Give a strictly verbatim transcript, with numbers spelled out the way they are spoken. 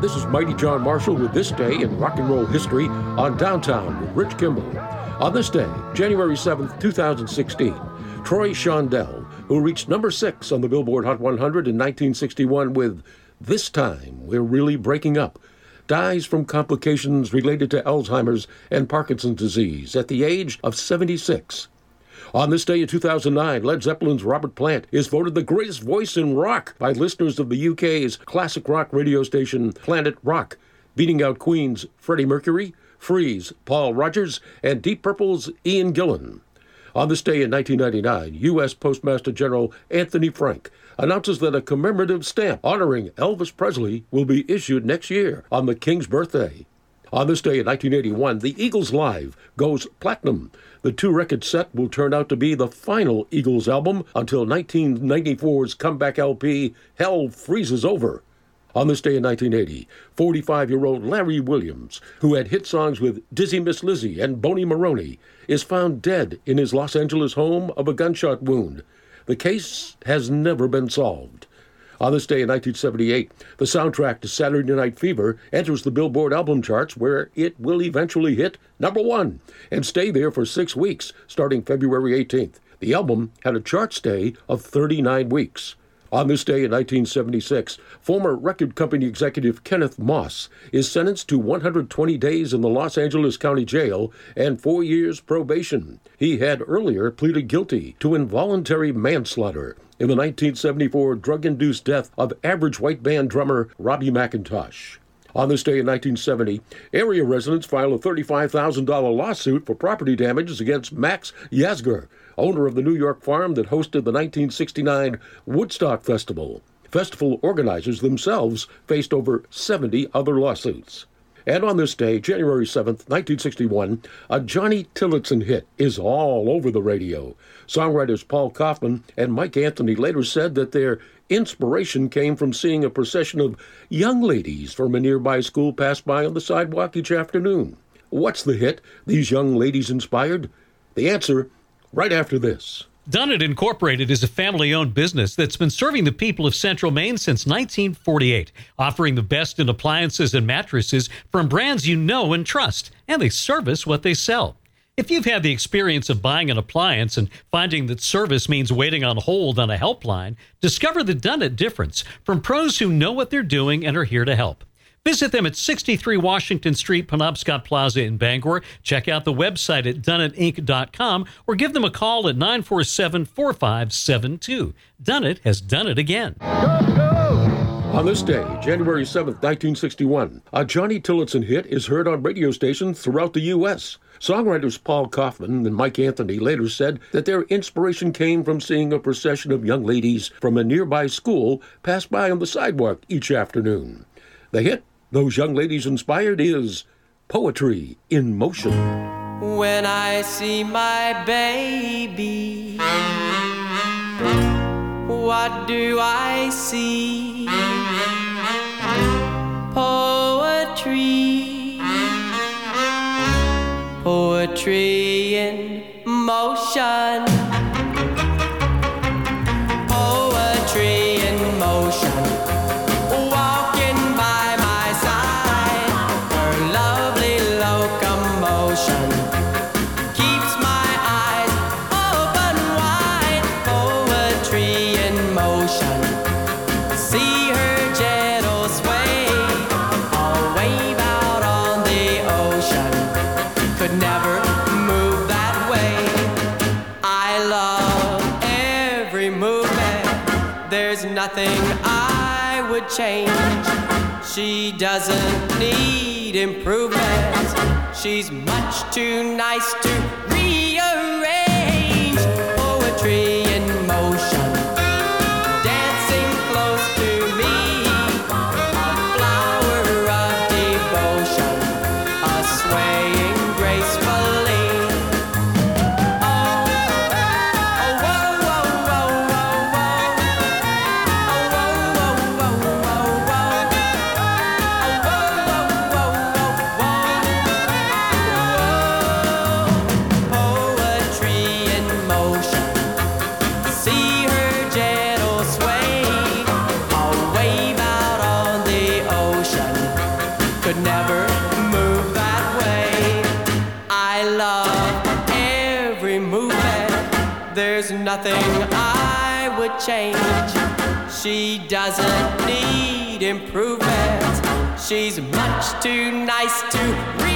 this is Mighty John Marshall with This Day in Rock and Roll History on Downtown with Rich Kimball. On this day, January seventh, two thousand sixteen, Troy Shondell, who reached number six on the Billboard Hot one hundred in nineteen sixty-one with This Time We're Really Breaking Up, dies from complications related to Alzheimer's and Parkinson's disease at the age of seventy-six. On this day in two thousand nine, Led Zeppelin's Robert Plant is voted the greatest voice in rock by listeners of the U K's classic rock radio station Planet Rock, beating out Queen's Freddie Mercury, Free's Paul Rogers, and Deep Purple's Ian Gillan. On this day in nineteen ninety-nine, U S Postmaster General Anthony Frank announces that a commemorative stamp honoring Elvis Presley will be issued next year on the King's birthday. On this day in nineteen eighty-one, the Eagles Live goes platinum. The two-record set will turn out to be the final Eagles album until nineteen ninety-four's comeback L P, Hell Freezes Over. On this day in nineteen eighty, forty-five-year-old Larry Williams, who had hit songs with Dizzy Miss Lizzie and Boney Maroney, is found dead in his Los Angeles home of a gunshot wound. The case has never been solved. On this day in nineteen seventy-eight, the soundtrack to Saturday Night Fever enters the Billboard album charts, where it will eventually hit number one and stay there for six weeks, starting February eighteenth. The album had a chart stay of thirty-nine weeks. On this day in nineteen seventy-six, former record company executive Kenneth Moss is sentenced to one hundred twenty days in the Los Angeles County Jail and four years probation. He had earlier pleaded guilty to involuntary manslaughter in the nineteen seventy-four drug-induced death of average white band drummer Robbie McIntosh. On this day in nineteen seventy, area residents file a thirty-five thousand dollars lawsuit for property damages against Max Yasgur, owner of the New York farm that hosted the nineteen sixty-nine Woodstock Festival. Festival organizers themselves faced over seventy other lawsuits. And on this day, January seventh, nineteen sixty-one, a Johnny Tillotson hit is all over the radio. Songwriters Paul Kaufman and Mike Anthony later said that their inspiration came from seeing a procession of young ladies from a nearby school pass by on the sidewalk each afternoon. What's the hit these young ladies inspired? The answer, right after this. Dunnett Incorporated is a family-owned business that's been serving the people of Central Maine since nineteen forty-eight, offering the best in appliances and mattresses from brands you know and trust, and they service what they sell. If you've had the experience of buying an appliance and finding that service means waiting on hold on a helpline, discover the Dunnett difference from pros who know what they're doing and are here to help. Visit them at sixty-three Washington Street, Penobscot Plaza in Bangor. Check out the website at dunnett inc dot com or give them a call at nine four seven, four five seven two. Dunnett has done it again. Go, go! On this day, January seventh, nineteen sixty-one, a Johnny Tillotson hit is heard on radio stations throughout the U S Songwriters Paul Kaufman and Mike Anthony later said that their inspiration came from seeing a procession of young ladies from a nearby school pass by on the sidewalk each afternoon. The hit those young ladies inspired is Poetry in Motion. When I see my baby, what do I see? Poetry, poetry in motion, poetry in motion. Nothing I would change. She doesn't need improvement. She's much too nice to rearrange. Poetry in motion, dancing close to me. A flower of devotion, a swaying gracefully. There's nothing I would change. She doesn't need improvement. She's much too nice to read.